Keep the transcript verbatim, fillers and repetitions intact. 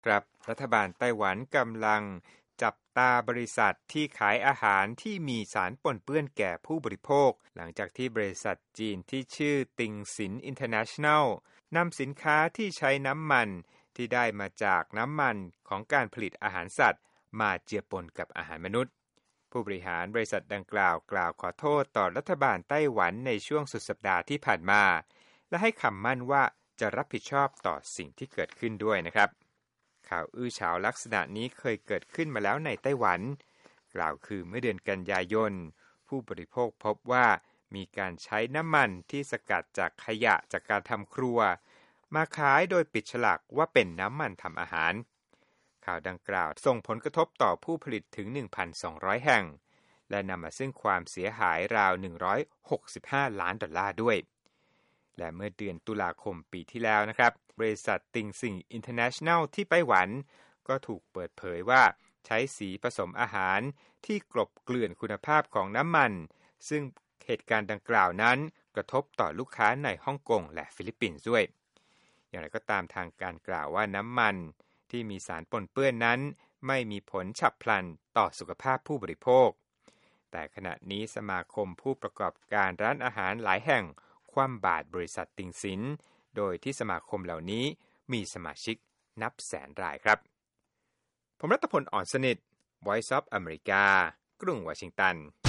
ครับรัฐบาลไต้หวันกำลังจับตาบริษัทที่ขายอาหารที่มีสารปนเปื้อนแก่ผู้บริโภคหลังจากที่บริษัทจีนที่ชื่อติงสินอินเตอร์เนชั่นแนลนำสินค้าที่ใช้น้ำมันที่ได้มาจากน้ำมันของการผลิตอาหารสัตว์มาเจือปนกับอาหารมนุษย์ผู้บริหารบริษัทดังกล่าวกล่าวขอโทษต่อรัฐบาลไต้หวันในช่วงสุดสัปดาห์ที่ผ่านมาและให้คำมั่นว่าจะรับผิดชอบต่อสิ่งที่เกิดขึ้นด้วยนะครับข่าวอื้อฉาวลักษณะนี้เคยเกิดขึ้นมาแล้วในไต้หวันกล่าวคือเมื่อเดือนกันยายนผู้บริโภคพบว่ามีการใช้น้ำมันที่สกัดจากขยะจากการทำครัวมาขายโดยปิดฉลากว่าเป็นน้ำมันทำอาหารข่าวดังกล่าวส่งผลกระทบต่อผู้ผลิตถึง หนึ่งพันสองร้อย แห่งและนำมาซึ่งความเสียหายราวหนึ่งร้อยหกสิบห้าล้านดอลลาร์ด้วยและเมื่อเดือนตุลาคมปีที่แล้วนะครับบริษัทติงซิงอินเตอร์เนชั่นแนลที่ไต้หวันก็ถูกเปิดเผยว่าใช้สีผสมอาหารที่กลบเกลื่อนคุณภาพของน้ำมันซึ่งเหตุการณ์ดังกล่าวนั้นกระทบต่อลูกค้าในฮ่องกงและฟิลิปปินส์ด้วยอย่างไรก็ตามทางการกล่าวว่าน้ำมันที่มีสารปนเปื้อนนั้นไม่มีผลฉับพลันต่อสุขภาพผู้บริโภคแต่ขณะนี้สมาคมผู้ประกอบการร้านอาหารหลายแห่งคว่ำบาตรบริษัทติงสินโดยที่สมาคมเหล่านี้มีสมาชิกนับแสนรายครับผมรัตพล อ่อนสนิท Voice of America กรุงวอชิงตัน